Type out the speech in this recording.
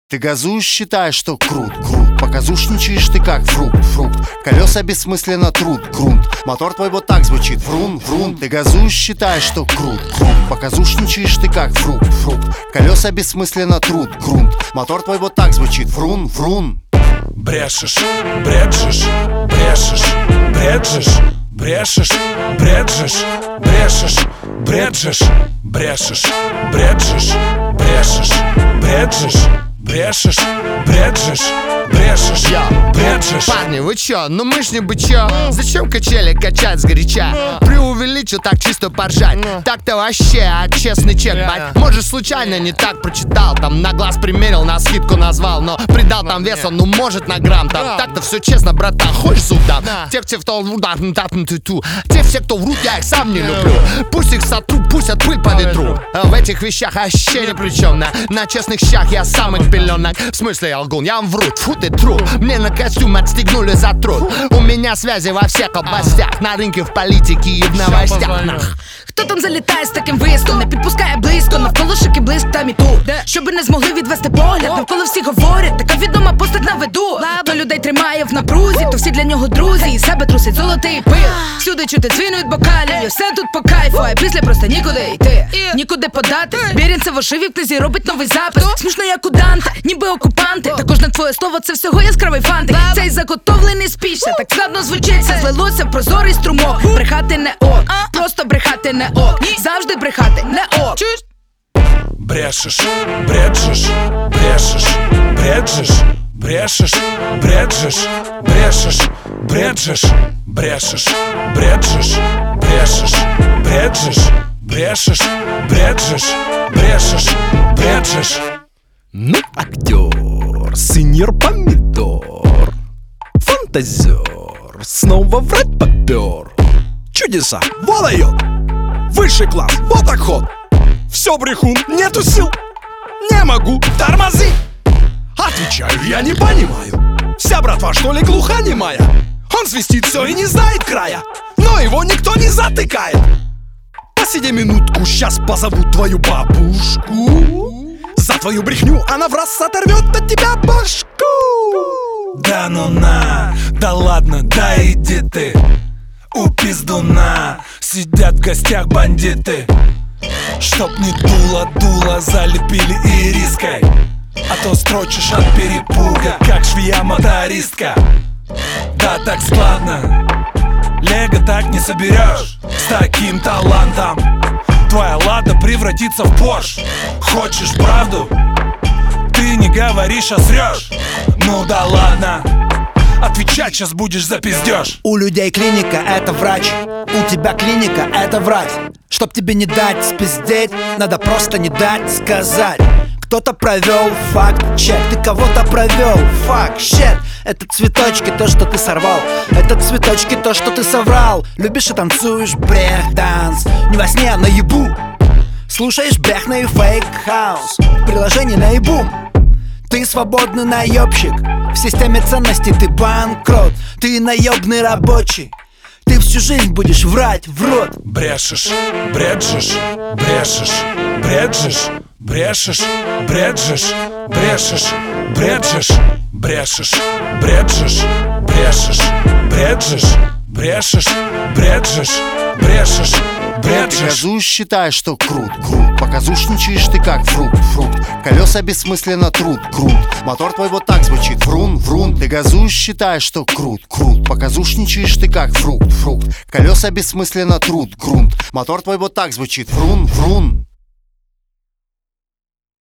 Ты газуешь, считаешь, что крут, показушничаешь ты как фрукт. Колеса бессмысленно трут, грунт. Мотор твой вот так звучит, врун. Ты газуешь, считаешь, что крут, показушничаешь ты как фрукт. Колеса бессмысленно трут, грунт. Мотор твой вот так звучит, врун. Брешешь, бреджешь, брешешь, бреджешь, брешешь, бреджешь, брешешь, бреджешь, брешешь, бреджешь, брешешь, бреджешь, брешешь, бреджешь, брешешь, бреджешь. Парни, вы чё? Ну мы ж не бычё. Зачем качели качать сгоряча? Преувеличил так чисто поржать. Так-то вообще, честный чек, бать. Может случайно не так прочитал. Там на глаз примерил, на скидку назвал. Но придал там веса, ну может на грамм. Там так-то все честно, братан, хочешь зуб дам? Тех, кто те, кто врут, я их сам не люблю. Пусть их сотру, пустят пыль по ветру. В этих вещах вообще ни при чем. На честных щах я самых пеленок. В смысле, я лгун, я вам вру, тьфу ты тру. Мне на костюм отстегнули за труд. У меня связи во всех областях. На рынке, в политике і в новостях. Хто там залітає з таким виском, не підпускає близько, навколо шики блиск там і тут. Щоби не змогли відвести погляд, навколо всі говорять, така відома постать на виду. То людей тримає в напрузі, то всі для нього друзі, і себе трусить золотий пил. Всюди чути дзвінують бокалів, і все тут по кайфу, а після просто нікуди йти, нікуди подати. Бірінцев в ошиві в книзі робить новий запис. Смішно як у Данте, ніби окупанти. Та кожне твоє слово це всього яскравий фантик. Цей заготовлений спіч, так складно звучить, все злилося в прозорий струмок. Брехати не ок, просто брехати не ок. Завжди брехати не ок. Брешешь, бреджешь, брешешь, бреджешь, брешешь, бреджешь, брешешь, бреджешь, брешешь, бреджешь, брешешь, бреджешь, брешешь, бреджешь, брешешь, бреджешь. Ну, актер, сеньор помидор, фантазер, снова врать попер. Чудеса, вот дает, высший класс, вот отход. Все, брехун, нету сил, не могу, тормози. Отвечаю, я не понимаю. Вся братва, что ли, глухонемая? Он свистит все и не знает края, но его никто не затыкает. Посиди минутку, сейчас позову твою бабушку. За твою брехню она в раз оторвет от тебя башку. Да ну на, да ладно, да иди ты. У пиздуна сидят в гостях бандиты. Чтоб не дуло, залепили ириской. А то строчишь от перепуга, как швея-мотористка. Да так складно, лего так не соберешь. С таким талантом твоя лада превратится в Порш. Хочешь правду? Ты не говоришь, а срешь. Ну да ладно, отвечать сейчас будешь за пиздеж. У людей клиника — это врач, у тебя клиника — это врать. Чтоб тебе не дать спиздеть, надо просто не дать сказать. Кто-то провел факт-чек, ты кого-то провел факт-чек. Это цветочки, то, что ты сорвал. Это цветочки, то, что ты соврал. Любишь и танцуешь брех-данс, не во сне, а наяву. Слушаешь бэхна и фейк-хаус, приложение наебу. Ты свободный наебщик, в системе ценностей ты банкрот. Ты наебный рабочий, ты всю жизнь будешь врать в рот. Брешешь, бреджешь, брешешь, бреджешь, брешешь, бреджешь, брешешь, бреджешь, брешешь, бреджешь, брешешь, бреджешь, брешешь, бреджешь, брешешь, Ты бреджешь. газуешь, считаешь, что крут, показушничаешь ты как фрукт. Колеса бессмысленно трут, грунт. Мотор твой вот так звучит, врун. Ты газуешь, считаешь, что крут, показушничаешь ты как фрукт. Колеса бессмысленно трут, грунт. Мотор твой вот так звучит, врун.